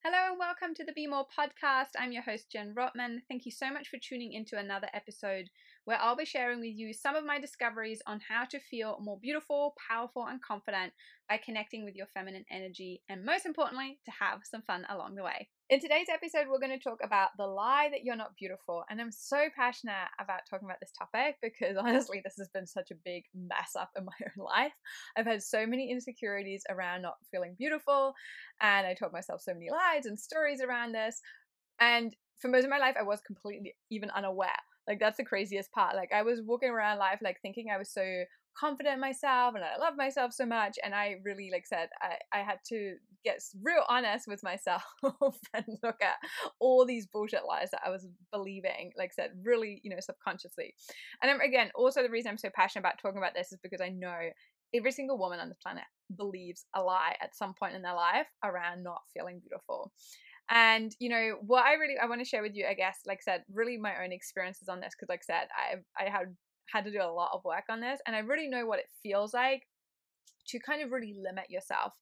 Hello and welcome to the Be More podcast. I'm your host, Jen Rotman. Thank you so much for tuning into another episode where I'll be sharing with you some of my discoveries on how to feel more beautiful, powerful, and confident by connecting with your feminine energy, and most importantly, to have some fun along the way. In today's episode, we're going to talk about the lie that you're not beautiful. And I'm so passionate about talking about this topic because honestly, this has been such a big mess up in my own life. I've had so many insecurities around not feeling beautiful, and I told myself so many lies and stories around this. And for most of my life, I was completely even unaware. Like, that's the craziest part. Like, I was walking around life, like, thinking I was so confident in myself and I love myself so much. And I really, like, said, I had to get real honest with myself and look at all these bullshit lies that I was believing, like, said, really, subconsciously. And again, also the reason I'm so passionate about talking about this is because I know every single woman on this planet believes a lie at some point in their life around not feeling beautiful. And what I want to share with you, I guess, like I said, really my own experiences on this, because like I said, I had to do a lot of work on this, and I really know what it feels like to kind of really limit yourself.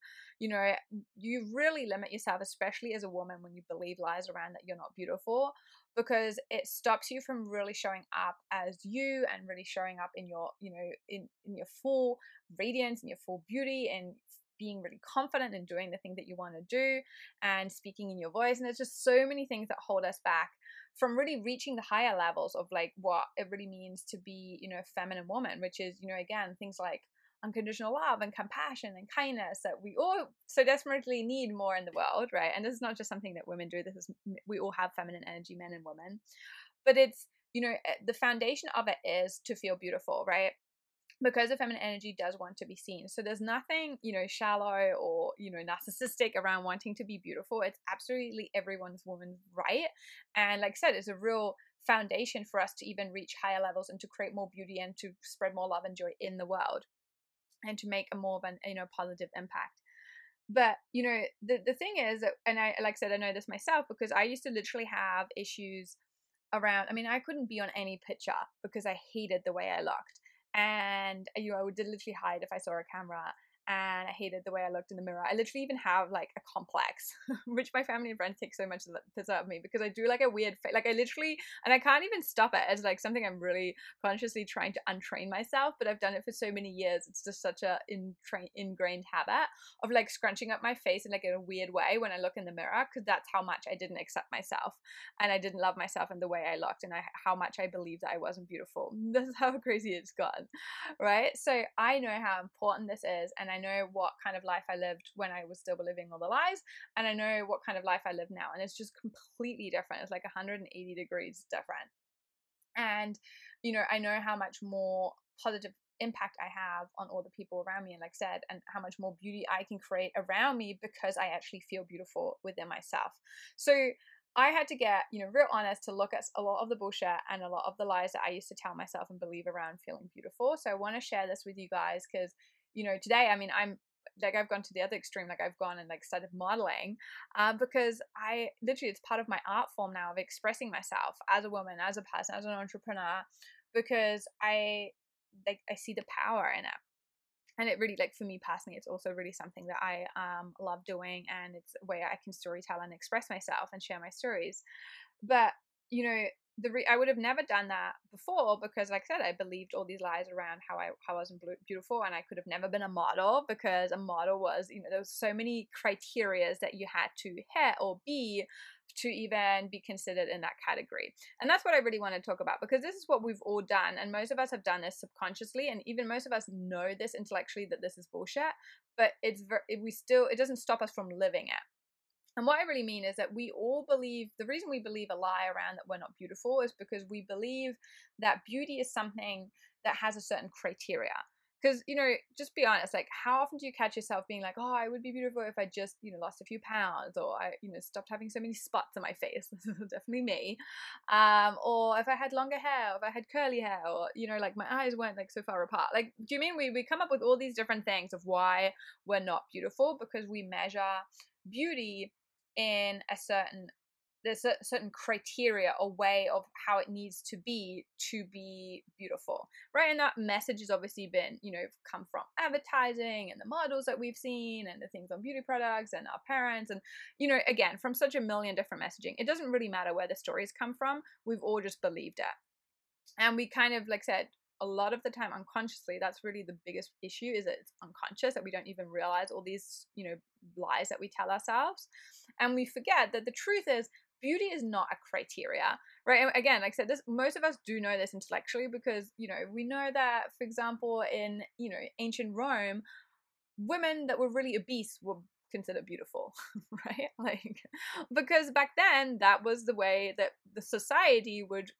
You really limit yourself, especially as a woman, when you believe lies around that you're not beautiful, because it stops you from really showing up as you and really showing up in your, in your full radiance and your full beauty, and being really confident in doing the thing that you want to do and speaking in your voice. And there's just so many things that hold us back from really reaching the higher levels of like what it really means to be, a feminine woman, which is, again, things like unconditional love and compassion and kindness that we all so desperately need more in the world, right? And this is not just something that women do. We all have feminine energy, men and women. But it's, the foundation of it is to feel beautiful, right? Because the feminine energy does want to be seen. So there's nothing, shallow or, narcissistic around wanting to be beautiful. It's absolutely everyone's woman's right. And like I said, it's a real foundation for us to even reach higher levels and to create more beauty and to spread more love and joy in the world and to make a more of an, positive impact. But, the thing is that, and I, like I said, I know this myself because I used to literally have issues around, I mean, I couldn't be on any picture because I hated the way I looked. And, I would literally hide if I saw a camera, and I hated the way I looked in the mirror. I literally even have like a complex, which my family and friends take so much of piss out of me because I do like a weird face. Like I literally, and I can't even stop it. It's like something I'm really consciously trying to untrain myself, but I've done it for so many years. It's just such a ingrained habit of like scrunching up my face in like a weird way when I look in the mirror, because that's how much I didn't accept myself and I didn't love myself in the way I looked, and how much I believed that I wasn't beautiful. This is how crazy it's gotten, right? So I know how important this is, and I know what kind of life I lived when I was still believing all the lies, and I know what kind of life I live now, and it's just completely different. It's like 180 degrees different. And I know how much more positive impact I have on all the people around me, and like I said, and how much more beauty I can create around me because I actually feel beautiful within myself. So I had to get, real honest to look at a lot of the bullshit and a lot of the lies that I used to tell myself and believe around feeling beautiful. So I want to share this with you guys because, today, I mean, I've gone to the other extreme. Like I've gone and like started modeling because I literally, it's part of my art form now of expressing myself as a woman, as a person, as an entrepreneur, because I see the power in it. And it really, like, for me personally, it's also really something that I love doing, and it's a way I can storytell and express myself and share my stories. But I would have never done that before because, like I said, I believed all these lies around how I wasn't beautiful, and I could have never been a model because a model was, there was so many criterias that you had to hit or be to even be considered in that category. And that's what I really want to talk about, because this is what we've all done, and most of us have done this subconsciously, and even most of us know this intellectually that this is bullshit, but it doesn't stop us from living it. And what I really mean is that we all believe, the reason we believe a lie around that we're not beautiful is because we believe that beauty is something that has a certain criteria. Because, just be honest, like, how often do you catch yourself being like, oh, I would be beautiful if I just, lost a few pounds, or I, stopped having so many spots on my face. This is definitely me. Or if I had longer hair, or if I had curly hair, or, like my eyes weren't like so far apart. Like, do you mean we come up with all these different things of why we're not beautiful? Because we measure beauty in a certain there's a certain criteria or way of how it needs to be beautiful, right? And that message has obviously been, come from advertising and the models that we've seen and the things on beauty products and our parents. And, again, from such a million different messaging, it doesn't really matter where the stories come from. We've all just believed it. And we kind of, like I said, a lot of the time unconsciously, that's really the biggest issue, is that it's unconscious, that we don't even realize all these, lies that we tell ourselves. And we forget that the truth is beauty is not a criteria, right? And again, like I said, this, most of us do know this intellectually because, we know that, for example, in, ancient Rome, women that were really obese were considered beautiful, right? Like, because back then that was the way that the society would,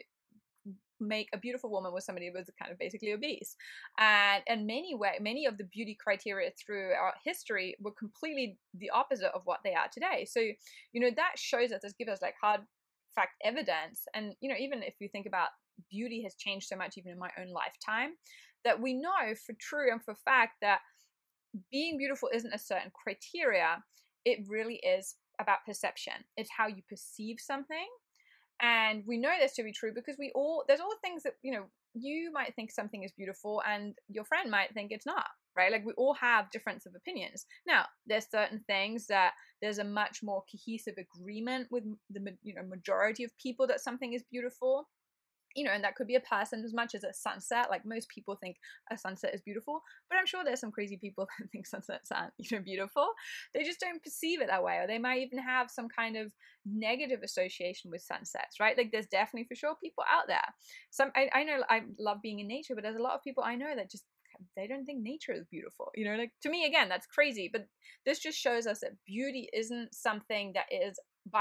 make a beautiful woman was somebody who was kind of basically obese. And many of the beauty criteria throughout history were completely the opposite of what they are today. So, that shows us, this gives us like hard fact evidence. And, even if you think about beauty has changed so much even in my own lifetime, that we know for true and for fact that being beautiful isn't a certain criteria. It really is about perception. It's how you perceive something. And we know this to be true because there's all things that, you might think something is beautiful and your friend might think it's not, right? Like, we all have difference of opinions. Now, there's certain things that there's a much more cohesive agreement with the, majority of people that something is beautiful. And that could be a person as much as a sunset. Like, most people think a sunset is beautiful, but I'm sure there's some crazy people that think sunsets aren't, beautiful. They just don't perceive it that way, or they might even have some kind of negative association with sunsets, right? Like, there's definitely for sure people out there. I know I love being in nature, but there's a lot of people I know that just, they don't think nature is beautiful. Like, to me, again, that's crazy. But this just shows us that beauty isn't something that is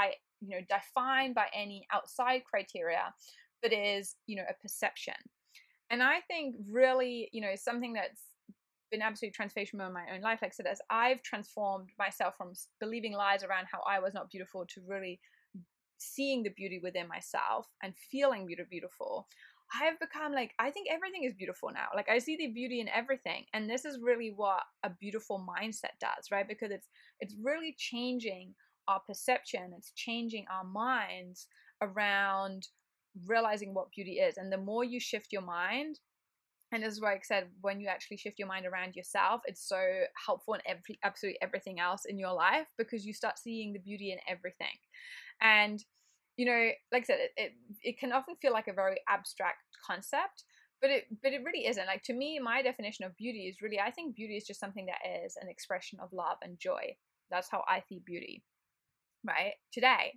defined by any outside criteria, but is, a perception. And I think really, something that's been absolutely transformational in my own life, like I said, as I've transformed myself from believing lies around how I was not beautiful to really seeing the beauty within myself and feeling beautiful, I've become like, I think everything is beautiful now. Like, I see the beauty in everything. And this is really what a beautiful mindset does, right? Because it's really changing our perception. It's changing our minds around realizing what beauty is. And the more you shift your mind, and this is why I said, when you actually shift your mind around yourself, it's so helpful in absolutely everything else in your life, because you start seeing the beauty in everything. And like I said, it can often feel like a very abstract concept, but it really isn't. Like, to me, my definition of beauty is really, I think beauty is just something that is an expression of love and joy. That's how I see beauty, right, today.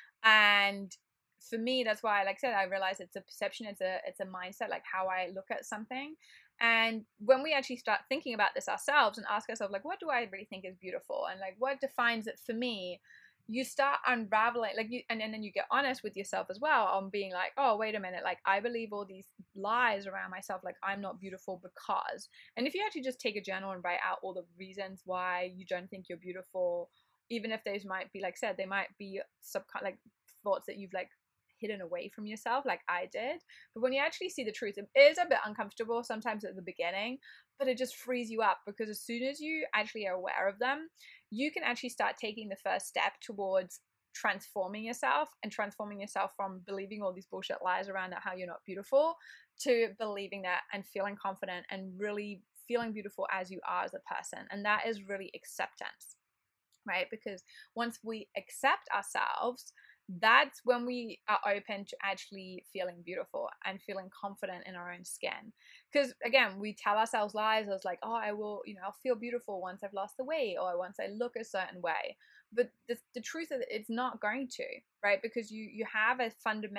And for me, that's why, like I said, I realize it's a perception, it's a mindset, like how I look at something. And when we actually start thinking about this ourselves and ask ourselves, like, what do I really think is beautiful, and like, what defines it for me, you start unraveling, like, and then you get honest with yourself as well, on being like, oh, wait a minute, like, I believe all these lies around myself, like, I'm not beautiful because. And if you actually just take a journal and write out all the reasons why you don't think you're beautiful, even if those might be, like I said, they might be like thoughts that you've like hidden away from yourself, like I did. But when you actually see the truth, it is a bit uncomfortable sometimes at the beginning, but it just frees you up, because as soon as you actually are aware of them, you can actually start taking the first step towards transforming yourself, and transforming yourself from believing all these bullshit lies around that how you're not beautiful, to believing that and feeling confident and really feeling beautiful as you are as a person. And that is really acceptance, right? Because once we accept ourselves, that's when we are open to actually feeling beautiful and feeling confident in our own skin. Because again, we tell ourselves lies as like, oh, I will, I'll feel beautiful once I've lost the weight, or once I look a certain way. But the truth is, it's not going to, right? Because you have there's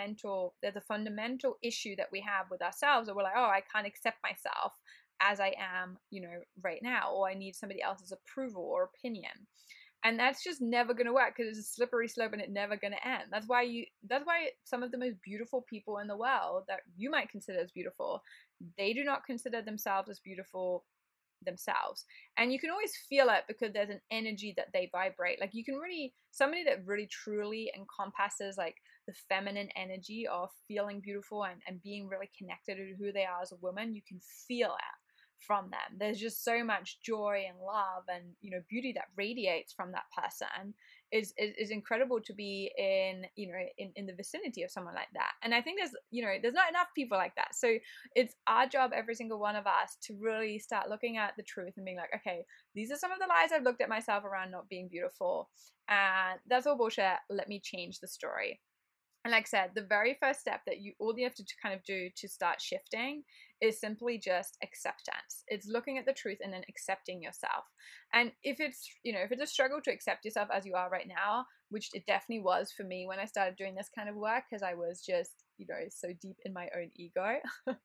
a fundamental issue that we have with ourselves, that we're like, oh, I can't accept myself as I am, right now, or I need somebody else's approval or opinion. And that's just never going to work, because it's a slippery slope and it's never going to end. That's why some of the most beautiful people in the world that you might consider as beautiful, they do not consider themselves as beautiful themselves. And you can always feel it, because there's an energy that they vibrate. Like, you can really, somebody that really truly encompasses like the feminine energy of feeling beautiful and being really connected to who they are as a woman, you can feel it from them. There's just so much joy and love and beauty that radiates from that person. is incredible to be in, you know, in the vicinity of someone like that. And I think there's, you know, there's not enough people like that. So it's our job, every single one of us, to really start looking at the truth and being like, okay, these are some of the lies I've looked at myself around not being beautiful, and that's all bullshit. Let me change the story. And like I said, the very first step that all you have to kind of do to start shifting is simply just acceptance. It's looking at the truth and then accepting yourself. And if it's, you know, if it's a struggle to accept yourself as you are right now, which it definitely was for me when I started doing this kind of work, because I was just, you know, so deep in my own ego.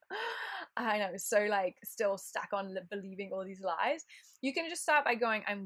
And I was so like still stuck on believing all these lies. You can just start by going, I'm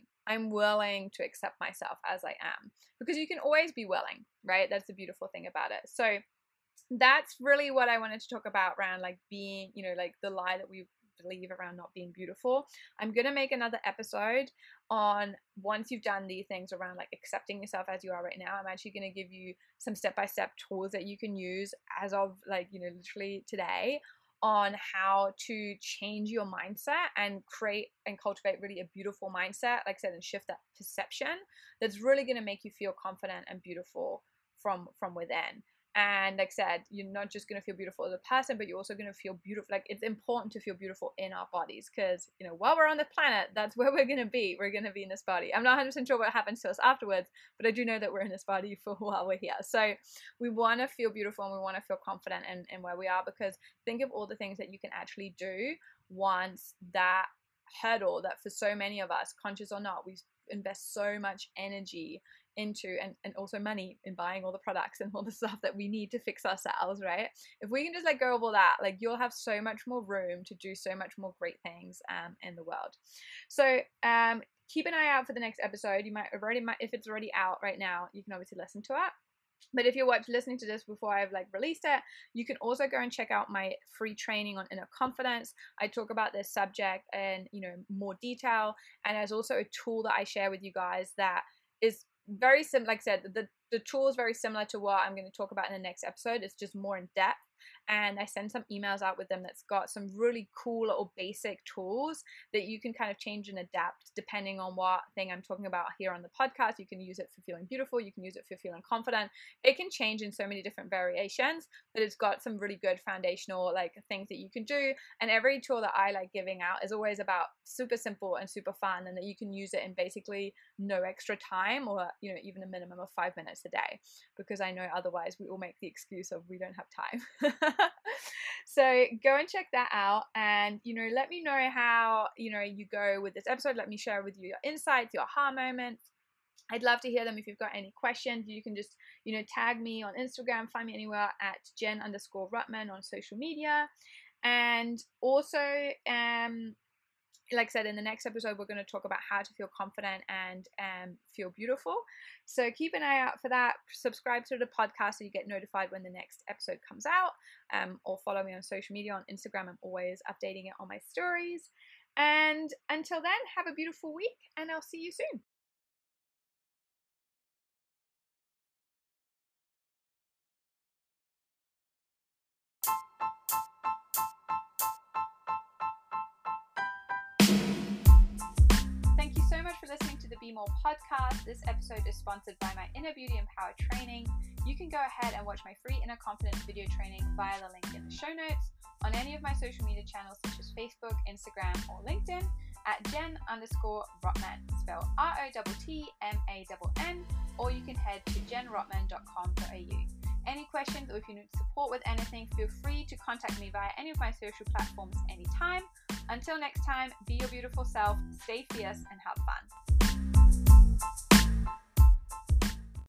willing to accept myself as I am, because you can always be willing, right? That's the beautiful thing about it. So that's really what I wanted to talk about around like being, you know, like the lie that we believe around not being beautiful. I'm going to make another episode on, once you've done these things around like accepting yourself as you are right now, I'm actually going to give you some step-by-step tools that you can use as of like, you know, literally today, on how to change your mindset and create and cultivate really a beautiful mindset, like I said, and shift that perception that's really going to make you feel confident and beautiful from within. And like I said, you're not just going to feel beautiful as a person, but you're also going to feel beautiful. Like, it's important to feel beautiful in our bodies, because, you know, while we're on the planet, that's where we're going to be. We're going to be in this body. I'm not 100% sure what happens to us afterwards, but I do know that we're in this body for while we're here. So we want to feel beautiful and we want to feel confident in where we are, because think of all the things that you can actually do once that hurdle that for so many of us, conscious or not, we invest so much energy into and also money in buying all the products and all the stuff that we need to fix ourselves, right? If we can just let go of all that, like, you'll have so much more room to do so much more great things in the world. So keep an eye out for the next episode. You might if it's already out right now, you can obviously listen to it. But if you're listening to this before I've like released it, you can also go and check out my free training on inner confidence. I talk about this subject in, you know, more detail, and there's also a tool that I share with you guys that is very similar. Like I said, the tool is very similar to what I'm going to talk about in the next episode. It's just more in depth. And I send some emails out with them that's got some really cool little basic tools that you can kind of change and adapt depending on what thing I'm talking about here on the podcast. You can use it for feeling beautiful. You can use it for feeling confident. It can change in so many different variations, but it's got some really good foundational like things that you can do. And every tool that I like giving out is always about super simple and super fun, and that you can use it in basically no extra time, or, you know, even a minimum of 5 minutes a day, because I know otherwise we all make the excuse of we don't have time. So go and check that out, and, you know, let me know how, you know, you go with this episode. Let me share with you your insights, your aha moments. I'd love to hear them. If you've got any questions, you can just, you know, tag me on Instagram, find me anywhere at Jen_Rutman on social media. And also, like I said, in the next episode, we're going to talk about how to feel confident and feel beautiful. So keep an eye out for that. Subscribe to the podcast so you get notified when the next episode comes out, or follow me on social media. On Instagram, I'm always updating it on my stories. And until then, have a beautiful week, and I'll see you soon. Thank you so much for listening to the Be More podcast. This episode is sponsored by my Inner Beauty and Power training. You can go ahead and watch my free Inner Confidence video training via the link in the show notes, on any of my social media channels such as Facebook, Instagram, or LinkedIn at Jen_Rotman, spelled ROTTMANN, or you can head to jenrotman.com.au. Any questions, or if you need support with anything, feel free to contact me via any of my social platforms anytime. Until next time, be your beautiful self, stay fierce, and have fun.